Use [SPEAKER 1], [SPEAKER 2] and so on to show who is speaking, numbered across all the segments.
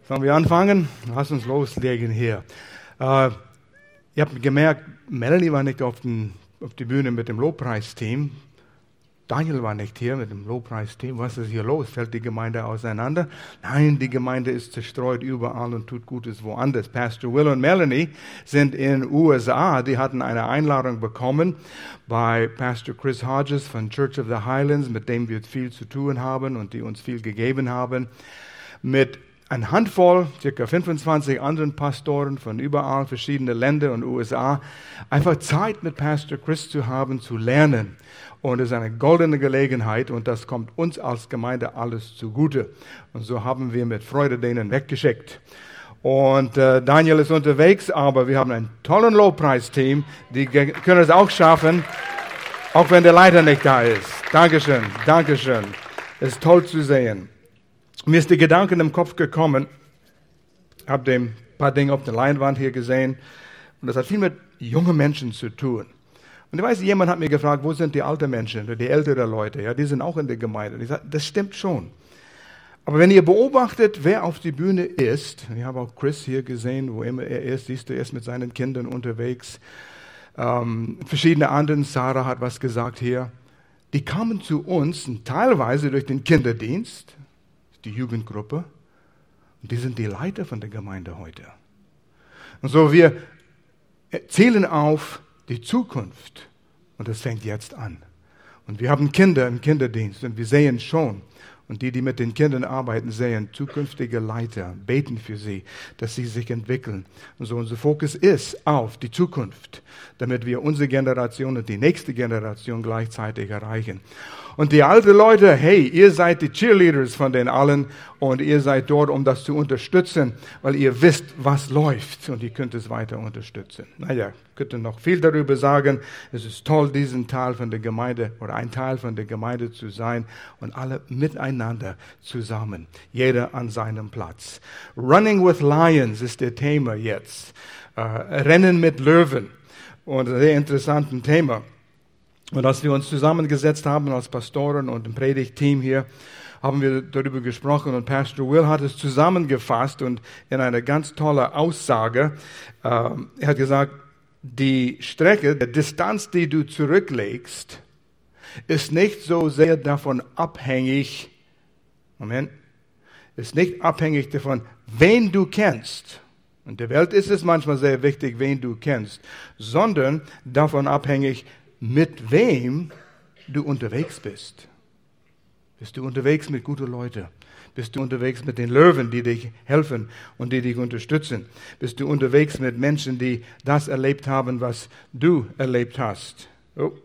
[SPEAKER 1] Sollen wir anfangen? Lass uns loslegen hier. Ihr habt gemerkt, Melanie war nicht auf die Bühne mit dem Lobpreisteam. Daniel war nicht hier mit dem Lobpreisteam. Was ist hier los? Fällt die Gemeinde auseinander? Nein, die Gemeinde ist zerstreut überall und tut Gutes woanders. Pastor Will und Melanie sind in USA. Die hatten eine Einladung bekommen bei Pastor Chris Hodges von Church of the Highlands, mit dem wir viel zu tun haben und die uns viel gegeben haben, mit eine Handvoll, ca. 25 anderen Pastoren von überall, verschiedene Länder und USA, einfach Zeit mit Pastor Chris zu haben, zu lernen. Und es ist eine goldene Gelegenheit und das kommt uns als Gemeinde alles zugute. Und so haben wir mit Freude denen weggeschickt. Und Daniel ist unterwegs, aber wir haben ein tolles Lobpreisteam, die können es auch schaffen, auch wenn der Leiter nicht da ist. Dankeschön, Dankeschön. Es ist toll zu sehen. Mir ist der Gedanke im Kopf gekommen, habe ein paar Dinge auf der Leinwand hier gesehen und das hat viel mit jungen Menschen zu tun. Und ich weiß, jemand hat mir gefragt, wo sind die alten Menschen, die älteren Leute, ja, die sind auch in der Gemeinde. Und ich sage, das stimmt schon. Aber wenn ihr beobachtet, wer auf die Bühne ist, und ich habe auch Chris hier gesehen, wo immer er ist, siehst du, er ist mit seinen Kindern unterwegs, verschiedene anderen, Sarah hat was gesagt hier, die kamen zu uns teilweise durch den Kinderdienst, die Jugendgruppe, und die sind die Leiter von der Gemeinde heute. Und so, wir zählen auf die Zukunft und das fängt jetzt an. Und wir haben Kinder im Kinderdienst und wir sehen schon, und die mit den Kindern arbeiten, sehen zukünftige Leiter, beten für sie, dass sie sich entwickeln. Und so unser Fokus ist auf die Zukunft, damit wir unsere Generation und die nächste Generation gleichzeitig erreichen. Und die alten Leute, hey, ihr seid die Cheerleaders von den allen und ihr seid dort, um das zu unterstützen, weil ihr wisst, was läuft und ihr könnt es weiter unterstützen. Naja, könnte noch viel darüber sagen. Es ist toll, diesen Teil von der Gemeinde oder ein Teil von der Gemeinde zu sein und alle miteinander zusammen, jeder an seinem Platz. Running with Lions ist der Thema jetzt. Rennen mit Löwen. Und ein sehr interessantes Thema. Und als wir uns zusammengesetzt haben als Pastoren und im Predigtteam hier, haben wir darüber gesprochen und Pastor Will hat es zusammengefasst und in einer ganz tollen Aussage, er hat gesagt, die Strecke, die Distanz, die du zurücklegst, ist nicht so sehr davon abhängig, ist nicht abhängig davon, wen du kennst. In der Welt ist es manchmal sehr wichtig, wen du kennst, sondern davon abhängig, mit wem du unterwegs bist. Bist du unterwegs mit guten Leuten? Bist du unterwegs mit den Löwen, die dich helfen und die dich unterstützen? Bist du unterwegs mit Menschen, die das erlebt haben, was du erlebt hast? Oh.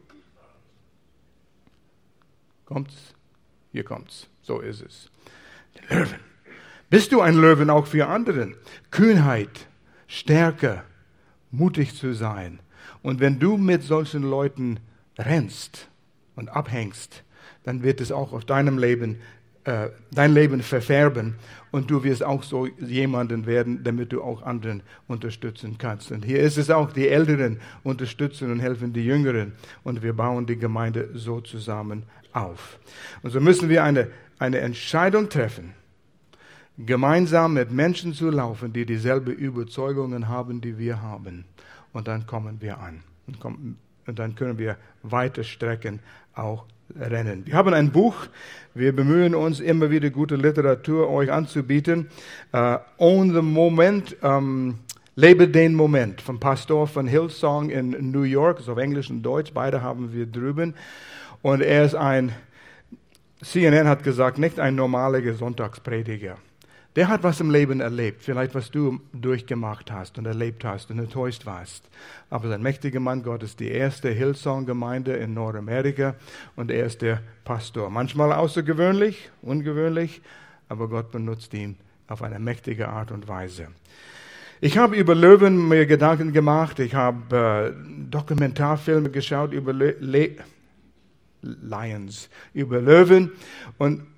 [SPEAKER 1] Kommt's? Hier kommt's. So ist es. Die Löwen. Bist du ein Löwen auch für anderen? Kühnheit, Stärke, mutig zu sein. Und wenn du mit solchen Leuten rennst und abhängst, dann wird es auch auf dein Leben verfärben und du wirst auch so jemanden werden, damit du auch anderen unterstützen kannst. Und hier ist es auch, die Älteren unterstützen und helfen die Jüngeren und wir bauen die Gemeinde so zusammen auf. Und so müssen wir eine Entscheidung treffen, gemeinsam mit Menschen zu laufen, die dieselbe Überzeugungen haben, die wir haben. Und dann kommen wir an. Und dann können wir weite Strecken auch rennen. Wir haben ein Buch. Wir bemühen uns immer wieder, gute Literatur euch anzubieten. Own the Moment, Lebe den Moment, vom Pastor von Hillsong in New York. Ist auf Englisch und Deutsch. Beide haben wir drüben. Und er ist CNN hat gesagt, nicht ein normaler Sonntagsprediger. Der hat was im Leben erlebt, vielleicht was du durchgemacht hast und erlebt hast und enttäuscht warst. Aber ein mächtiger Mann Gottes, die erste Hillsong-Gemeinde in Nordamerika und er ist der Pastor. Manchmal außergewöhnlich, ungewöhnlich, aber Gott benutzt ihn auf eine mächtige Art und Weise. Ich habe über Löwen mir Gedanken gemacht, ich habe Dokumentarfilme geschaut über Lions, über Löwen und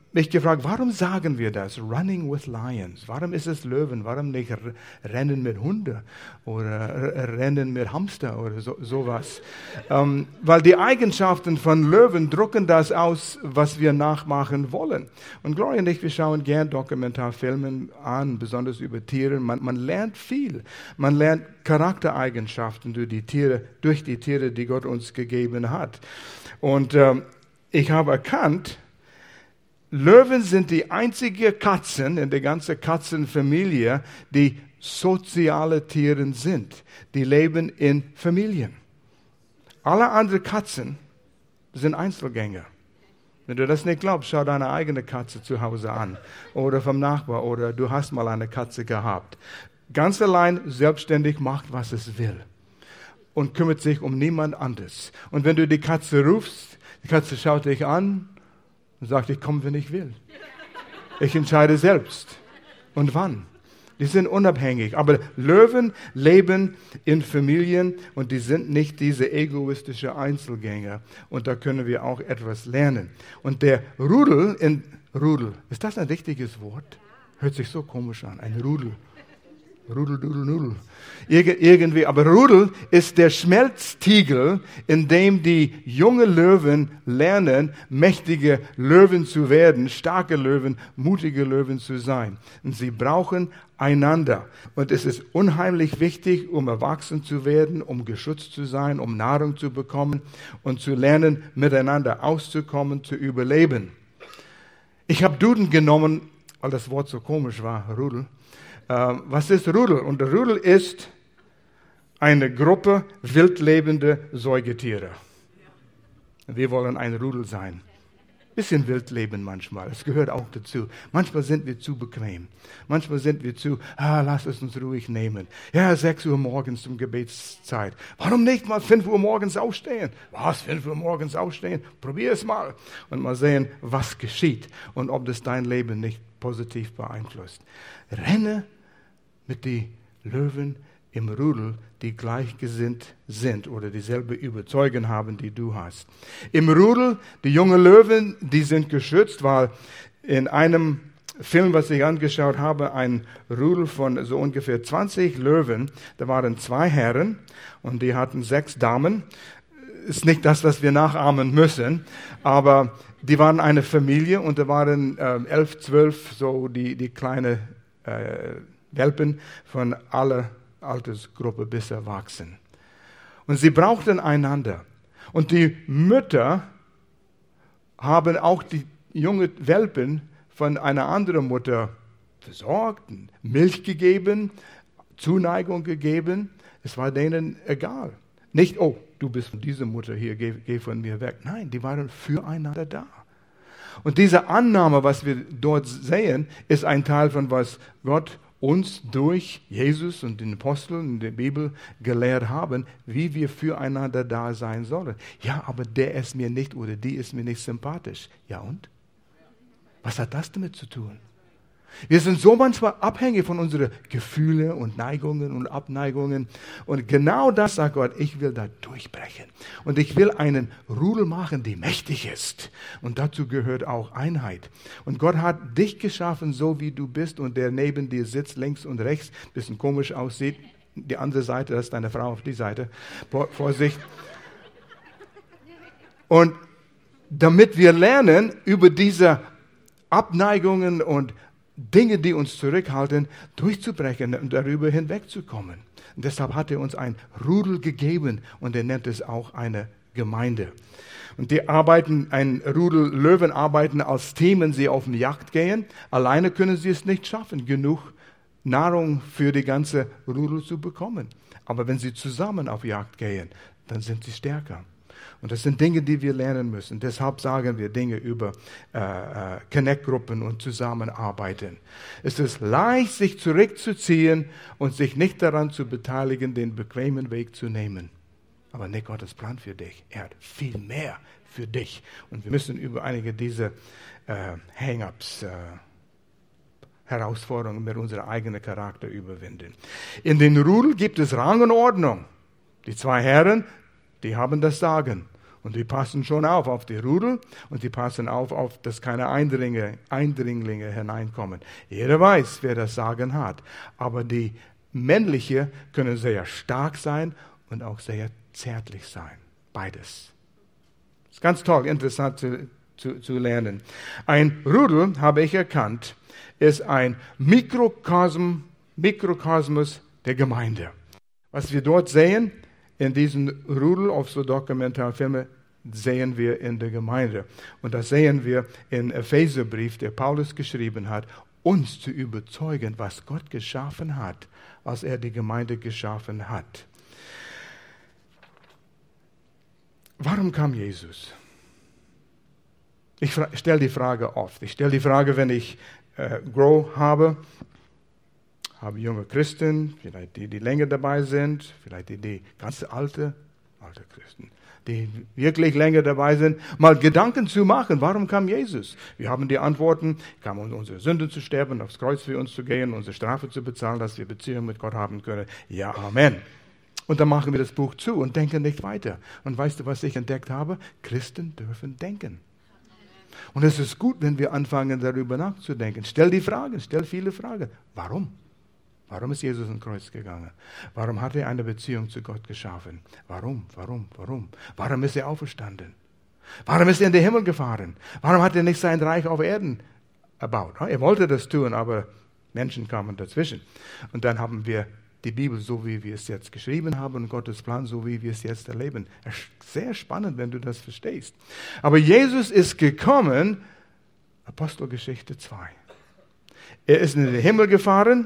[SPEAKER 1] mich gefragt, warum sagen wir das? Running with Lions. Warum ist es Löwen? Warum nicht Rennen mit Hunde oder Rennen mit Hamster oder sowas? Weil die Eigenschaften von Löwen drucken das aus, was wir nachmachen wollen. Und Gloria und ich, wir schauen gern Dokumentarfilme an, besonders über Tiere. Man lernt viel. Man lernt Charaktereigenschaften durch die Tiere, die Gott uns gegeben hat. Und ich habe erkannt, Löwen sind die einzige Katzen in der ganzen Katzenfamilie, die soziale Tiere sind. Die leben in Familien. Alle anderen Katzen sind Einzelgänger. Wenn du das nicht glaubst, schau deine eigene Katze zu Hause an. Oder vom Nachbar. Oder du hast mal eine Katze gehabt. Ganz allein, selbstständig, macht, was es will. Und kümmert sich um niemand anderes. Und wenn du die Katze rufst, die Katze schaut dich an und sagt, ich komme, wenn ich will. Ich entscheide selbst. Und wann? Die sind unabhängig. Aber Löwen leben in Familien und die sind nicht diese egoistische Einzelgänger. Und da können wir auch etwas lernen. Und der Rudel, ist das ein richtiges Wort? Hört sich so komisch an, ein Rudel. Rudel, Dudel, Nudel. Irgendwie, aber Rudel ist der Schmelztiegel, in dem die jungen Löwen lernen, mächtige Löwen zu werden, starke Löwen, mutige Löwen zu sein. Und sie brauchen einander. Und es ist unheimlich wichtig, um erwachsen zu werden, um geschützt zu sein, um Nahrung zu bekommen und zu lernen, miteinander auszukommen, zu überleben. Ich habe Duden genommen, weil das Wort so komisch war, Rudel. Was ist Rudel? Und der Rudel ist eine Gruppe wildlebende Säugetiere. Wir wollen ein Rudel sein. Bisschen wild leben manchmal, es gehört auch dazu. Manchmal sind wir zu bequem. Manchmal sind wir lass es uns ruhig nehmen. Ja, 6 Uhr morgens zum Gebetszeit. Warum nicht mal 5 Uhr morgens aufstehen? Was, 5 Uhr morgens aufstehen? Probier es mal. Und mal sehen, was geschieht und ob das dein Leben nicht positiv beeinflusst. Renne mit den Löwen im Rudel, die gleichgesinnt sind oder dieselbe Überzeugung haben, die du hast. Im Rudel, die jungen Löwen, die sind geschützt, weil in einem Film, was ich angeschaut habe, ein Rudel von so ungefähr 20 Löwen, da waren 2 Herren und die hatten 6 Damen. Ist nicht das, was wir nachahmen müssen, aber die waren eine Familie und da waren 11, 12 so die kleine Welpen von aller Altersgruppe bis erwachsen. Und sie brauchten einander. Und die Mütter haben auch die jungen Welpen von einer anderen Mutter versorgt, Milch gegeben, Zuneigung gegeben. Es war denen egal. Nicht, oh, du bist von dieser Mutter hier, geh von mir weg. Nein, die waren füreinander da. Und diese Annahme, was wir dort sehen, ist ein Teil von was Gott uns durch Jesus und den Aposteln in der Bibel gelehrt haben, wie wir füreinander da sein sollen. Ja, aber der ist mir nicht oder die ist mir nicht sympathisch. Ja und? Was hat das damit zu tun? Wir sind so manchmal abhängig von unseren Gefühlen und Neigungen und Abneigungen. Und genau das sagt Gott, ich will da durchbrechen. Und ich will einen Rudel machen, die mächtig ist. Und dazu gehört auch Einheit. Und Gott hat dich geschaffen, so wie du bist. Und der neben dir sitzt, links und rechts, ein bisschen komisch aussieht. Die andere Seite, das ist deine Frau auf die Seite. Vorsicht. Und damit wir lernen, über diese Abneigungen und Dinge, die uns zurückhalten, durchzubrechen und darüber hinwegzukommen. Und deshalb hat er uns ein Rudel gegeben und er nennt es auch eine Gemeinde. Und ein Rudel Löwen arbeiten als Team, wenn sie auf die Jagd gehen. Alleine können sie es nicht schaffen, genug Nahrung für die ganze Rudel zu bekommen. Aber wenn sie zusammen auf Jagd gehen, dann sind sie stärker. Und das sind Dinge, die wir lernen müssen. Deshalb sagen wir Dinge über Connect-Gruppen und Zusammenarbeiten. Es ist leicht, sich zurückzuziehen und sich nicht daran zu beteiligen, den bequemen Weg zu nehmen. Aber nicht Gottes Plan für dich. Er hat viel mehr für dich. Und wir müssen über einige dieser Hang-ups, Herausforderungen mit unserem eigenen Charakter überwinden. In den Rudel gibt es Rang und Ordnung. Die 2 Herren, die haben das Sagen. Und die passen schon auf die Rudel und die passen auf, dass keine Eindringlinge hineinkommen. Jeder weiß, wer das Sagen hat. Aber die männliche können sehr stark sein und auch sehr zärtlich sein. Beides. Das ist ganz toll, interessant zu lernen. Ein Rudel, habe ich erkannt, ist ein Mikrokosmos der Gemeinde. Was wir dort sehen, in diesem Rudel auf so Dokumentarfilme, sehen wir in der Gemeinde. Und das sehen wir im Epheserbrief, der Paulus geschrieben hat, uns zu überzeugen, was Gott geschaffen hat, als er die Gemeinde geschaffen hat. Warum kam Jesus? Ich stelle die Frage oft. Ich stelle die Frage, wenn ich Grow habe junge Christen, vielleicht die länger dabei sind, vielleicht die ganz alte Christen, die wirklich länger dabei sind, mal Gedanken zu machen, warum kam Jesus? Wir haben die Antworten, kam um unsere Sünden zu sterben, aufs Kreuz für uns zu gehen, unsere Strafe zu bezahlen, dass wir Beziehung mit Gott haben können. Ja, Amen. Und dann machen wir das Buch zu und denken nicht weiter. Und weißt du, was ich entdeckt habe? Christen dürfen denken. Und es ist gut, wenn wir anfangen, darüber nachzudenken. Stell die Fragen, stell viele Fragen. Warum? Warum ist Jesus ans Kreuz gegangen? Warum hat er eine Beziehung zu Gott geschaffen? Warum? Warum ist er auferstanden? Warum ist er in den Himmel gefahren? Warum hat er nicht sein Reich auf Erden erbaut? Er wollte das tun, aber Menschen kamen dazwischen. Und dann haben wir die Bibel so, wie wir es jetzt geschrieben haben, und Gottes Plan, so wie wir es jetzt erleben. Sehr spannend, wenn du das verstehst. Aber Jesus ist gekommen, Apostelgeschichte 2. Er ist in den Himmel gefahren,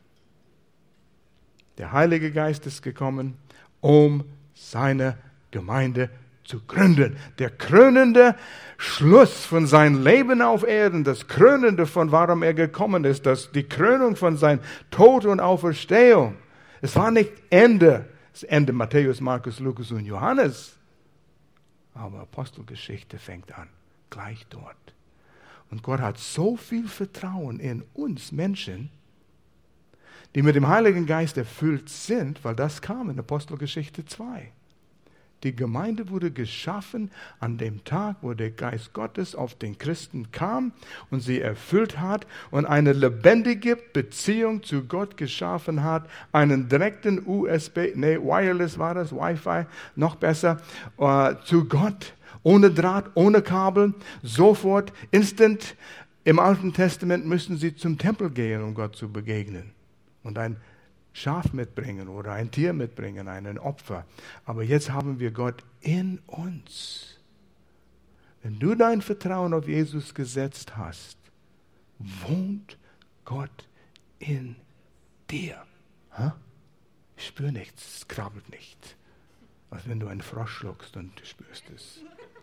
[SPEAKER 1] der Heilige Geist ist gekommen, um seine Gemeinde zu gründen. Der krönende Schluss von seinem Leben auf Erden, das Krönende von warum er gekommen ist, die Krönung von seinem Tod und Auferstehung. Es war nicht das Ende Matthäus, Markus, Lukas und Johannes. Aber Apostelgeschichte fängt an, gleich dort. Und Gott hat so viel Vertrauen in uns Menschen, die mit dem Heiligen Geist erfüllt sind, weil das kam in Apostelgeschichte 2. Die Gemeinde wurde geschaffen an dem Tag, wo der Geist Gottes auf den Christen kam und sie erfüllt hat und eine lebendige Beziehung zu Gott geschaffen hat, einen direkten Wireless war das, Wi-Fi, noch besser, zu Gott, ohne Draht, ohne Kabel, sofort, instant. Im Alten Testament müssen sie zum Tempel gehen, um Gott zu begegnen. Und ein Schaf mitbringen oder ein Tier mitbringen, einen Opfer. Aber jetzt haben wir Gott in uns. Wenn du dein Vertrauen auf Jesus gesetzt hast, wohnt Gott in dir. Ich spüre nichts, es krabbelt nicht. Als wenn du einen Frosch schluckst und du spürst es.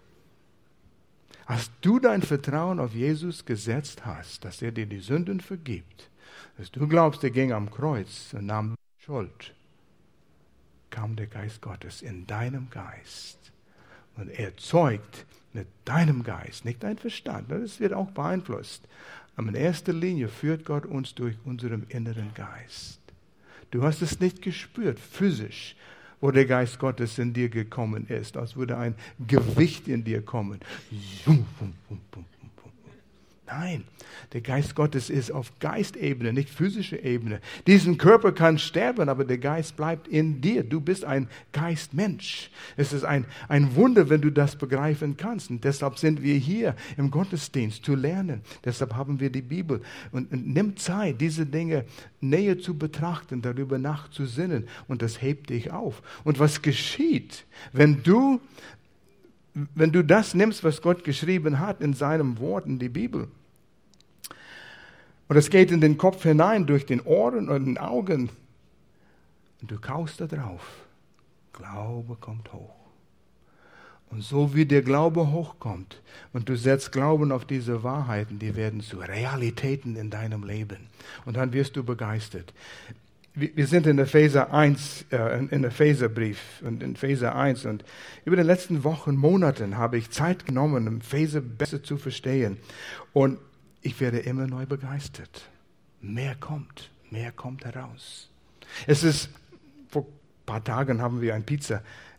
[SPEAKER 1] Als du dein Vertrauen auf Jesus gesetzt hast, dass er dir die Sünden vergibt, dass du glaubst, er ging am Kreuz und nahm Schuld, kam der Geist Gottes in deinem Geist. Und er zeugt mit deinem Geist, nicht dein Verstand, das wird auch beeinflusst. Aber in erster Linie führt Gott uns durch unseren inneren Geist. Du hast es nicht gespürt, physisch, wo der Geist Gottes in dir gekommen ist, als würde ein Gewicht in dir kommen. Nein, der Geist Gottes ist auf Geistebene, nicht physische Ebene. Diesen Körper kann sterben, aber der Geist bleibt in dir. Du bist ein Geistmensch. Es ist ein Wunder, wenn du das begreifen kannst. Und deshalb sind wir hier im Gottesdienst zu lernen. Deshalb haben wir die Bibel. Und nimm Zeit, diese Dinge näher zu betrachten, darüber nachzusinnen. Und das hebt dich auf. Und was geschieht, wenn du das nimmst, was Gott geschrieben hat in seinem Wort, in die Bibel, und es geht in den Kopf hinein, durch den Ohren und den Augen, und du kaust da drauf, Glaube kommt hoch. Und so wie der Glaube hochkommt und du setzt Glauben auf diese Wahrheiten, die werden zu Realitäten in deinem Leben. Und dann wirst du begeistert. Wir sind in Epheser 1, in Epheserbrief und in Epheser 1. Und über die letzten Wochen, Monaten habe ich Zeit genommen, um Epheser besser zu verstehen. Und ich werde immer neu begeistert. Mehr kommt heraus. Vor ein paar Tagen haben wir eine Pizza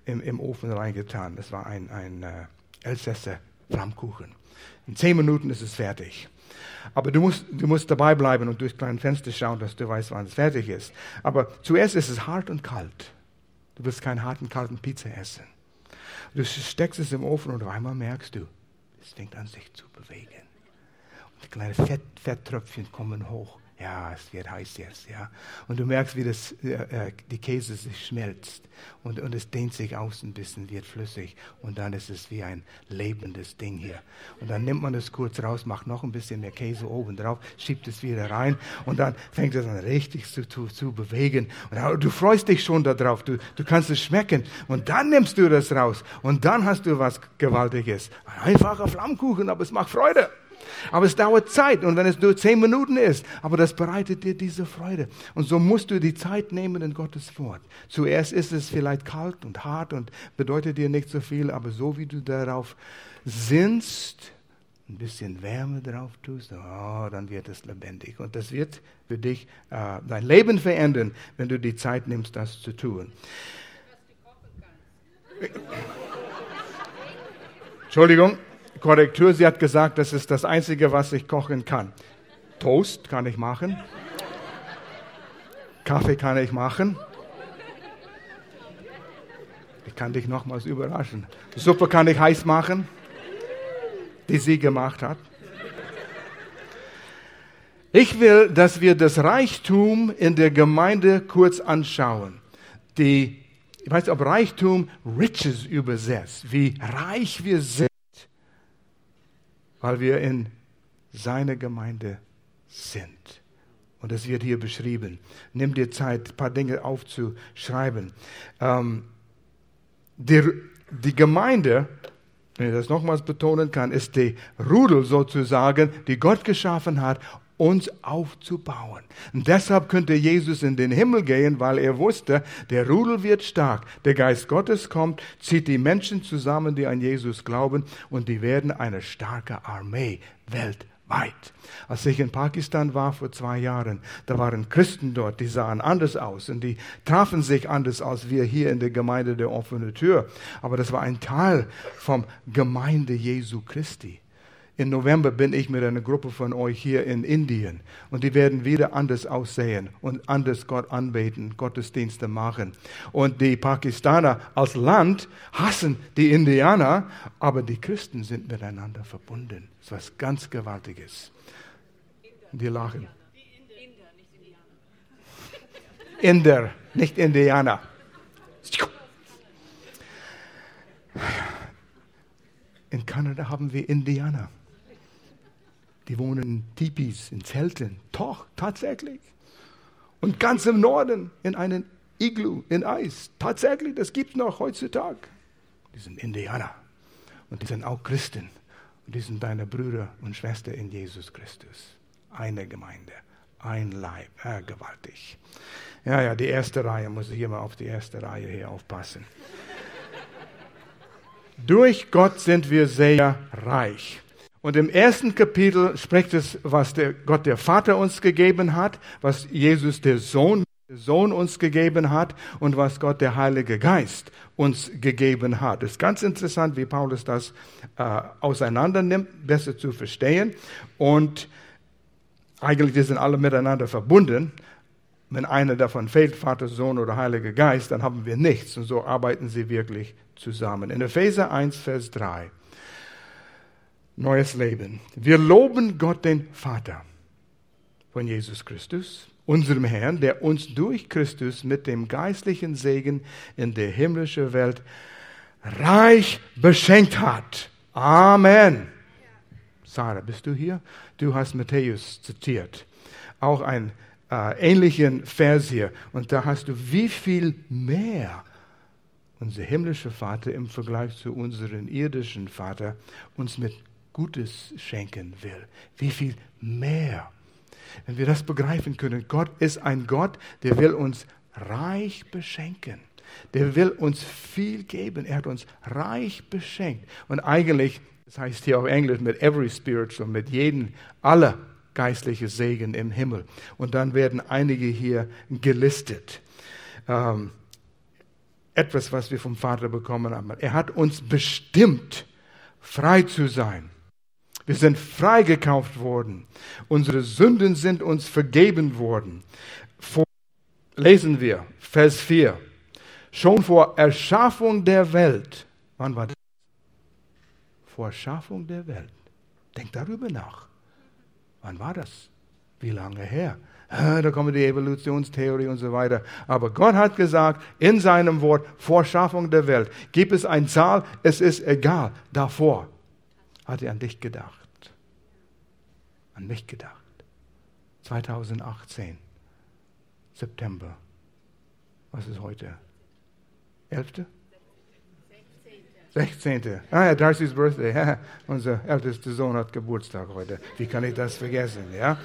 [SPEAKER 1] im Ofen reingetan. Das war ein Elsässer Flammkuchen. In 10 Minuten ist es fertig. Aber du musst dabei bleiben und durch kleine Fenster schauen, dass du weißt, wann es fertig ist. Aber zuerst ist es hart und kalt. Du willst keinen harten, kalten Pizza essen. Du steckst es im Ofen und auf einmal merkst du, es fängt an sich zu bewegen. Und die kleinen Fetttröpfchen kommen hoch. Ja, es wird heiß jetzt, ja. Und du merkst, wie die Käse sich schmelzt. Und es dehnt sich aus ein bisschen, wird flüssig. Und dann ist es wie ein lebendes Ding hier. Und dann nimmt man es kurz raus, macht noch ein bisschen mehr Käse oben drauf, schiebt es wieder rein. Und dann fängt es an richtig zu bewegen. Und du freust dich schon darauf. Du kannst es schmecken. Und dann nimmst du das raus. Und dann hast du was Gewaltiges. Ein einfacher Flammkuchen, aber es macht Freude. Aber es dauert Zeit und wenn es nur 10 Minuten ist, aber das bereitet dir diese Freude. Und so musst du die Zeit nehmen in Gottes Wort. Zuerst ist es vielleicht kalt und hart und bedeutet dir nicht so viel, aber so wie du darauf sinnst, ein bisschen Wärme drauf tust, dann wird es lebendig. Und das wird für dich dein Leben verändern, wenn du die Zeit nimmst, das zu tun. Entschuldigung. Korrektur, sie hat gesagt, das ist das Einzige, was ich kochen kann. Toast kann ich machen. Kaffee kann ich machen. Ich kann dich nochmals überraschen. Suppe kann ich heiß machen, die sie gemacht hat. Ich will, dass wir das Reichtum in der Gemeinde kurz anschauen. Ich weiß nicht, ob Reichtum Riches übersetzt, wie reich wir sind, weil wir in seiner Gemeinde sind. Und das wird hier beschrieben. Nimm dir Zeit, ein paar Dinge aufzuschreiben. Die Gemeinde, wenn ich das nochmals betonen kann, ist die Rudel sozusagen, die Gott geschaffen hat, uns aufzubauen. Und deshalb könnte Jesus in den Himmel gehen, weil er wusste, der Rudel wird stark. Der Geist Gottes kommt, zieht die Menschen zusammen, die an Jesus glauben, und die werden eine starke Armee weltweit. Als ich in Pakistan war vor 2 Jahren, da waren Christen dort, die sahen anders aus und die trafen sich anders als wir hier in der Gemeinde der offenen Tür. Aber das war ein Teil vom Gemeinde Jesu Christi. Im November bin ich mit einer Gruppe von euch hier in Indien und die werden wieder anders aussehen und anders Gott anbeten, Gottesdienste machen. Und die Pakistaner als Land hassen die Indianer, aber die Christen sind miteinander verbunden. Das ist was ganz Gewaltiges. Die lachen. Inder, nicht Indianer. In Kanada haben wir Indianer. Die wohnen in Tipis, in Zelten. Doch, tatsächlich. Und ganz im Norden in einem Iglu, in Eis. Tatsächlich, das gibt es noch heutzutage. Die sind Indianer. Und die sind auch Christen. Und die sind deine Brüder und Schwestern in Jesus Christus. Eine Gemeinde, ein Leib. Gewaltig. Ja, die erste Reihe, muss ich hier mal auf die erste Reihe hier aufpassen. Durch Gott sind wir sehr reich. Und im 1. Kapitel spricht es, was Gott der Vater uns gegeben hat, was Jesus der Sohn uns gegeben hat und was Gott der Heilige Geist uns gegeben hat. Es ist ganz interessant, wie Paulus das auseinander nimmt, besser zu verstehen. Und eigentlich die sind alle miteinander verbunden. Wenn einer davon fehlt, Vater, Sohn oder Heiliger Geist, dann haben wir nichts. Und so arbeiten sie wirklich zusammen. In Epheser 1, Vers 3. Neues Leben. Wir loben Gott, den Vater von Jesus Christus, unserem Herrn, der uns durch Christus mit dem geistlichen Segen in der himmlischen Welt reich beschenkt hat. Amen. Sarah, bist du hier? Du hast Matthäus zitiert. Auch einen ähnlichen Vers hier. Und da hast du, wie viel mehr unser himmlischer Vater im Vergleich zu unserem irdischen Vater uns mit Gutes schenken will. Wie viel mehr. Wenn wir das begreifen können, Gott ist ein Gott, der will uns reich beschenken. Der will uns viel geben. Er hat uns reich beschenkt. Und eigentlich, das heißt hier auf Englisch, mit every spiritual, mit jedem, aller geistliche Segen im Himmel. Und dann werden einige hier gelistet. etwas, was wir vom Vater bekommen haben. Er hat uns bestimmt, frei zu sein. Wir sind freigekauft worden. Unsere Sünden sind uns vergeben worden. Lesen wir, Vers 4. Schon vor Erschaffung der Welt. Wann war das? Vor Erschaffung der Welt. Denk darüber nach. Wann war das? Wie lange her? Da kommen die Evolutionstheorie und so weiter. Aber Gott hat gesagt, in seinem Wort, vor Schaffung der Welt, gibt es eine Zahl, es ist egal. Davor hat er an dich gedacht. An mich gedacht. 2018, September. Was ist heute? 11.? 16. Ja, Darcy's Birthday. Ja, unser ältester Sohn hat Geburtstag heute. Wie kann ich das vergessen? Ja?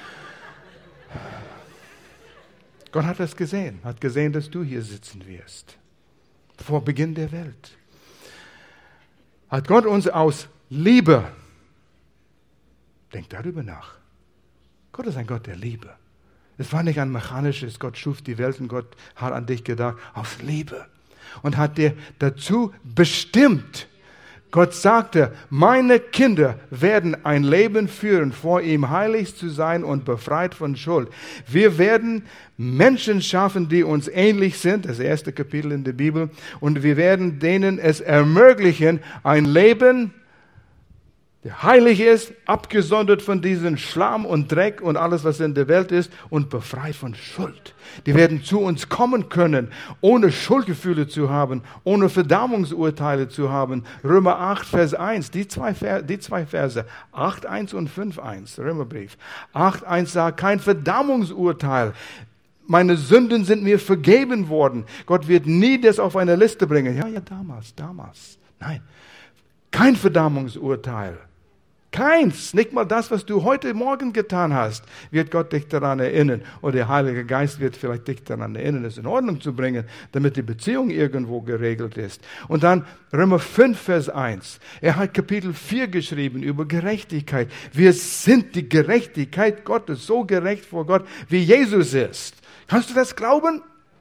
[SPEAKER 1] Gott hat das gesehen. Hat gesehen, dass du hier sitzen wirst. Vor Beginn der Welt. Hat Gott uns aus Liebe. Denk darüber nach. Gott ist ein Gott der Liebe. Es war nicht ein mechanisches, Gott schuf die Welt und Gott hat an dich gedacht, aus Liebe. Und hat dir dazu bestimmt. Gott sagte, meine Kinder werden ein Leben führen, vor ihm heilig zu sein und befreit von Schuld. Wir werden Menschen schaffen, die uns ähnlich sind, das erste Kapitel in der Bibel, und wir werden denen es ermöglichen, ein Leben, der heilig ist, abgesondert von diesem Schlamm und Dreck und alles, was in der Welt ist, und befreit von Schuld. Die werden zu uns kommen können, ohne Schuldgefühle zu haben, ohne Verdammungsurteile zu haben. Römer 8, Vers 1, die zwei Verse, 8, 1 und 5, 1, Römerbrief. 8, 1 sagt, kein Verdammungsurteil. Meine Sünden sind mir vergeben worden. Gott wird nie das auf eine Liste bringen. Ja, damals. Nein, kein Verdammungsurteil. Keins, nicht mal das, was du heute Morgen getan hast, wird Gott dich daran erinnern. Oder der Heilige Geist wird vielleicht dich daran erinnern, es in Ordnung zu bringen, damit die Beziehung irgendwo geregelt ist. Und dann Römer 5, Vers 1. Er hat Kapitel 4 geschrieben über Gerechtigkeit. Wir sind die Gerechtigkeit Gottes, so gerecht vor Gott, wie Jesus ist. Kannst du das glauben?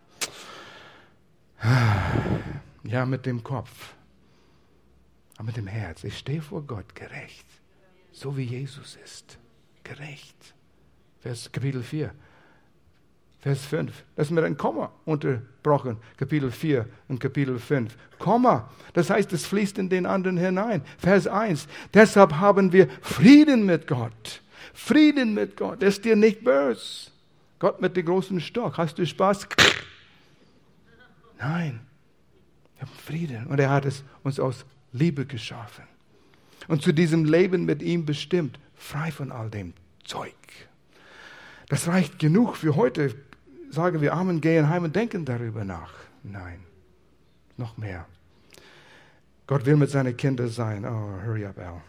[SPEAKER 1] Ja, mit dem Kopf. Aber mit dem Herz. Ich stehe vor Gott gerecht. So wie Jesus ist. Gerecht. Kapitel 4. Vers 5. Das ist mit einem Komma unterbrochen. Kapitel 4 und Kapitel 5. Komma. Das heißt, es fließt in den anderen hinein. Vers 1. Deshalb haben wir Frieden mit Gott. Frieden mit Gott. Er ist dir nicht böse. Gott mit dem großen Stock. Hast du Spaß? Nein. Wir haben Frieden. Und er hat es uns aus Liebe geschaffen. Und zu diesem Leben mit ihm bestimmt, frei von all dem Zeug. Das reicht genug für heute. Sagen wir Amen, gehen heim und denken darüber nach. Nein, noch mehr. Gott will mit seinen Kindern sein. Oh, hurry up, Al.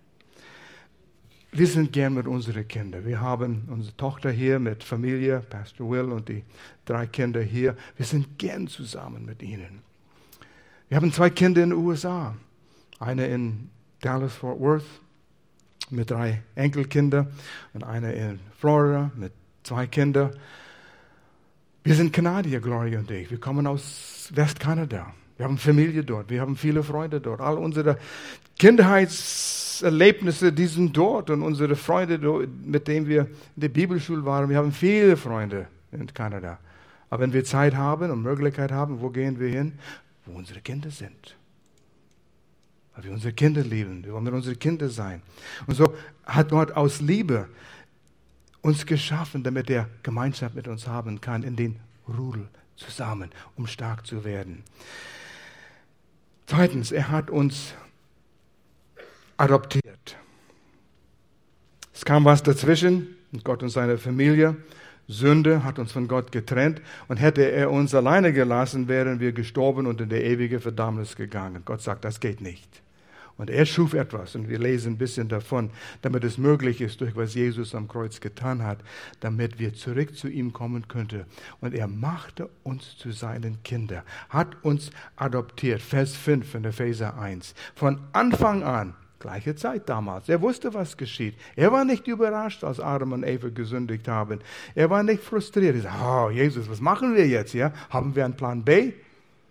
[SPEAKER 1] Wir sind gern mit unseren Kindern. Wir haben unsere Tochter hier mit Familie, Pastor Will und die 3 Kinder hier. Wir sind gern zusammen mit ihnen. Wir haben 2 Kinder in den USA. Eine in Dallas-Fort Worth mit 3 Enkelkindern und eine in Florida mit 2 Kindern. Wir sind Kanadier, Gloria und ich. Wir kommen aus Westkanada. Wir haben Familie dort. Wir haben viele Freunde dort. All unsere Kindheitserlebnisse, die sind dort. Und unsere Freunde, mit denen wir in der Bibelschule waren, wir haben viele Freunde in Kanada. Aber wenn wir Zeit haben und Möglichkeit haben, wo gehen wir hin? Wo unsere Kinder sind. Weil wir unsere Kinder lieben. Wir wollen mit unseren Kindern sein. Und so hat Gott aus Liebe uns geschaffen, damit er Gemeinschaft mit uns haben kann, in den Rudel zusammen, um stark zu werden. Zweitens, er hat uns adoptiert. Es kam was dazwischen, Gott und seine Familie. Sünde hat uns von Gott getrennt, und hätte er uns alleine gelassen, wären wir gestorben und in die ewige Verdammnis gegangen. Gott sagt, das geht nicht. Und er schuf etwas, und wir lesen ein bisschen davon, damit es möglich ist, durch was Jesus am Kreuz getan hat, damit wir zurück zu ihm kommen könnten. Und er machte uns zu seinen Kindern, hat uns adoptiert. Vers 5 in Epheser 1. Von Anfang an, gleiche Zeit damals, er wusste, was geschieht. Er war nicht überrascht, als Adam und Eva gesündigt haben. Er war nicht frustriert. Er sagte, oh Jesus, was machen wir jetzt? Ja? Haben wir einen Plan B?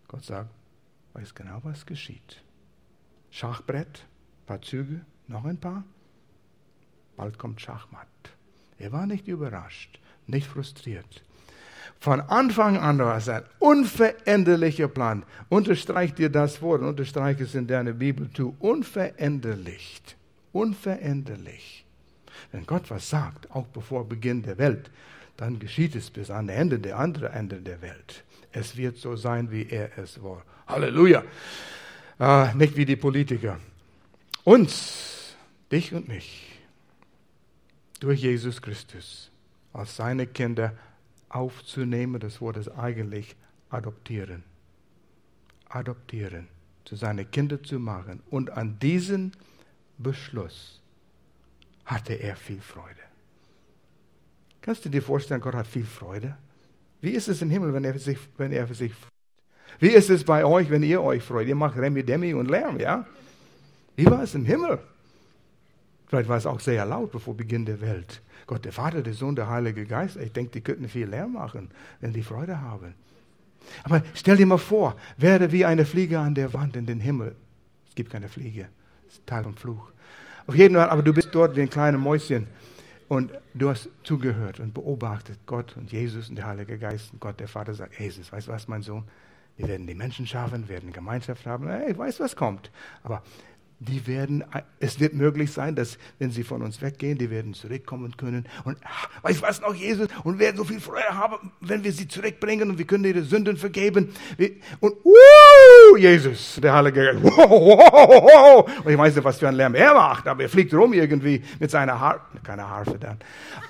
[SPEAKER 1] Gott sagt, weiß genau, was geschieht. Schachbrett, ein paar Züge, noch ein paar. Bald kommt Schachmatt. Er war nicht überrascht, nicht frustriert. Von Anfang an war es ein unveränderlicher Plan. Unterstreich dir das Wort, unterstreich es in deiner Bibel, tu unveränderlich. Unveränderlich. Wenn Gott was sagt, auch bevor Beginn der Welt, dann geschieht es bis an das andere Ende der Welt. Es wird so sein, wie er es will. Halleluja! Nicht wie die Politiker. Uns, dich und mich, durch Jesus Christus, als seine Kinder aufzunehmen, das Wort ist eigentlich adoptieren. Adoptieren, zu seinen Kindern zu machen. Und an diesen Beschluss hatte er viel Freude. Kannst du dir vorstellen, Gott hat viel Freude? Wie ist es im Himmel, wenn er für sich freut? Wie ist es bei euch, wenn ihr euch freut? Ihr macht Remi, Demi und Lärm, ja? Wie war es im Himmel? Vielleicht war es auch sehr laut bevor Beginn der Welt. Gott, der Vater, der Sohn, der Heilige Geist, ich denke, die könnten viel Lärm machen, wenn die Freude haben. Aber stell dir mal vor, werde wie eine Fliege an der Wand in den Himmel. Es gibt keine Fliege, das ist Teil vom Fluch. Auf jeden Fall, aber du bist dort wie ein kleines Mäuschen und du hast zugehört und beobachtet Gott und Jesus und der Heilige Geist und Gott, der Vater sagt, Jesus, weißt du was, mein Sohn? Wir werden die Menschen schaffen, werden Gemeinschaft haben. Ich weiß, was kommt. Aber es wird möglich sein, dass, wenn sie von uns weggehen, die werden zurückkommen können. Und weißt du was noch, Jesus? Und wir werden so viel Freude haben, wenn wir sie zurückbringen und wir können ihre Sünden vergeben. Und Jesus, der Heilige Geist. Und ich weiß nicht, was für ein Lärm er macht, aber er fliegt rum irgendwie mit seiner Harfe. Keine Harfe dann.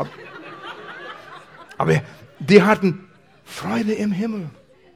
[SPEAKER 1] Aber die hatten Freude im Himmel.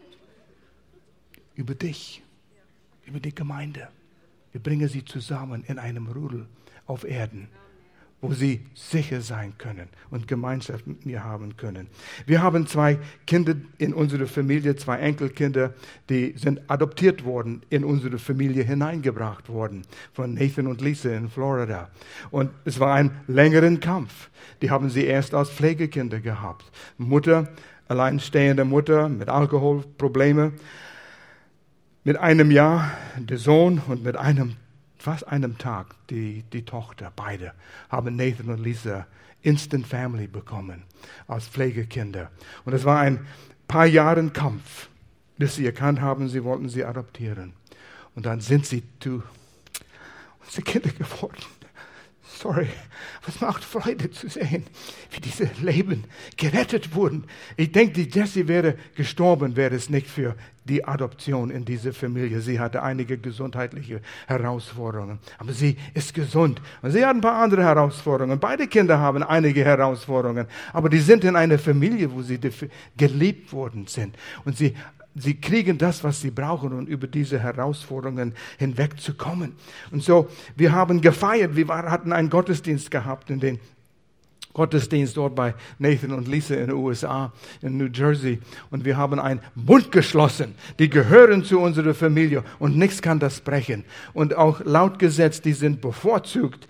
[SPEAKER 1] Über dich, über die Gemeinde. Wir bringen sie zusammen in einem Rudel auf Erden, wo sie sicher sein können und Gemeinschaft mit mir haben können. Wir haben 2 Kinder in unserer Familie, 2 Enkelkinder, die sind adoptiert worden, in unsere Familie hineingebracht worden, von Nathan und Lisa in Florida. Und es war ein längerer Kampf. Die haben sie erst als Pflegekinder gehabt. Mutter, alleinstehende Mutter mit Alkoholproblemen. Mit einem Jahr der Sohn und mit fast einem Tag die Tochter, beide haben Nathan und Lisa Instant Family bekommen als Pflegekinder. Und es war ein paar Jahre Kampf, bis sie erkannt haben, sie wollten sie adoptieren. Und dann sind sie zu unsere Kinder geworden. Sorry, was macht Freude zu sehen, wie diese Leben gerettet wurden. Ich denke, die Jessie wäre gestorben, wäre es nicht für die Adoption in diese Familie. Sie hatte einige gesundheitliche Herausforderungen, aber sie ist gesund. Und sie hat ein paar andere Herausforderungen. Beide Kinder haben einige Herausforderungen, aber die sind in einer Familie, wo sie geliebt worden sind. Und sie kriegen das, was sie brauchen, um über diese Herausforderungen hinwegzukommen. Und so, wir haben gefeiert, wir hatten einen Gottesdienst gehabt, in den Gottesdienst dort bei Nathan und Lisa in den USA, in New Jersey. Und wir haben einen Bund geschlossen. Die gehören zu unserer Familie und nichts kann das brechen. Und auch laut Gesetz, die sind bevorzugt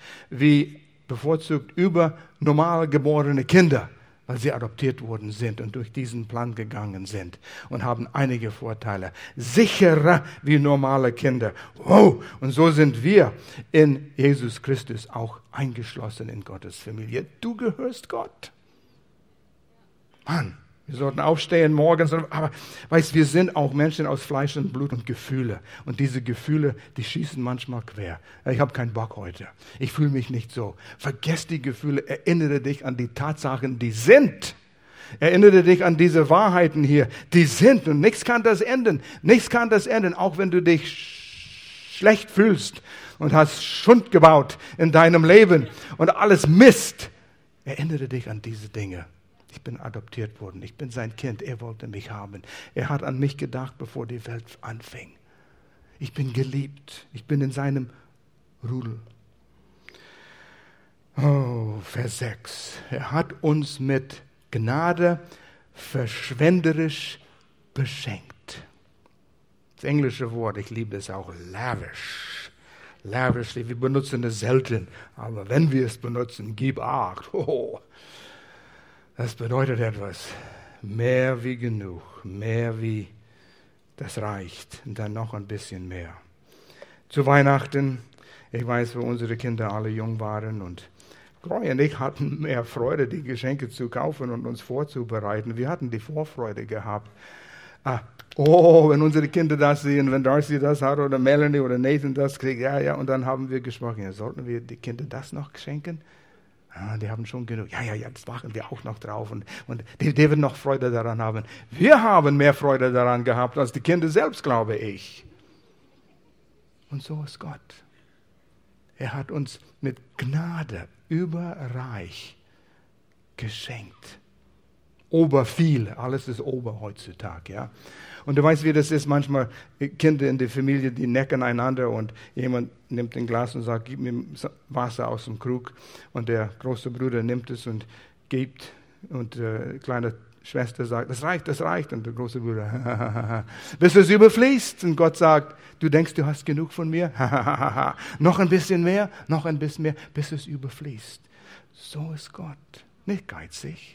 [SPEAKER 1] über normal geborene Kinder, weil sie adoptiert worden sind und durch diesen Plan gegangen sind und haben einige Vorteile. Sicherer wie normale Kinder. Wow! Und so sind wir in Jesus Christus auch eingeschlossen in Gottes Familie. Du gehörst Gott. Mann, wir sollten aufstehen morgens, aber weißt, wir sind auch Menschen aus Fleisch und Blut und Gefühle. Und diese Gefühle, die schießen manchmal quer. Ich habe keinen Bock heute. Ich fühle mich nicht so. Vergiss die Gefühle, erinnere dich an die Tatsachen, die sind. Erinnere dich an diese Wahrheiten hier, die sind. Und nichts kann das ändern. Nichts kann das ändern, auch wenn du dich schlecht fühlst und hast Schund gebaut in deinem Leben und alles Mist. Erinnere dich an diese Dinge. Ich bin adoptiert worden. Ich bin sein Kind. Er wollte mich haben. Er hat an mich gedacht, bevor die Welt anfing. Ich bin geliebt. Ich bin in seinem Rudel. Oh, Vers 6. Er hat uns mit Gnade verschwenderisch beschenkt. Das englische Wort, ich liebe es auch, lavish. Lavishly, wir benutzen es selten. Aber wenn wir es benutzen, gib Acht. Oh. Das bedeutet etwas. Mehr wie genug. Mehr wie das reicht. Und dann noch ein bisschen mehr. Zu Weihnachten, ich weiß, wo unsere Kinder alle jung waren und Groy und ich hatten mehr Freude, die Geschenke zu kaufen und uns vorzubereiten. Wir hatten die Vorfreude gehabt. Wenn unsere Kinder das sehen, wenn Darcy das hat oder Melanie oder Nathan das kriegt, ja, und dann haben wir gesprochen, ja, sollten wir die Kinder das noch schenken? Die haben schon genug. Ja, das machen wir auch noch drauf und die werden noch Freude daran haben. Wir haben mehr Freude daran gehabt als die Kinder selbst, glaube ich. Und so ist Gott. Er hat uns mit Gnade überreich geschenkt. Oberviel, alles ist Ober heutzutage, ja. Und du weißt, wie das ist, manchmal Kinder in der Familie, die necken einander und jemand nimmt ein Glas und sagt, gib mir Wasser aus dem Krug und der große Bruder nimmt es und gibt und die kleine Schwester sagt, das reicht und der große Bruder, bis es überfließt und Gott sagt, du denkst, du hast genug von mir, noch ein bisschen mehr, bis es überfließt. So ist Gott, nicht geizig.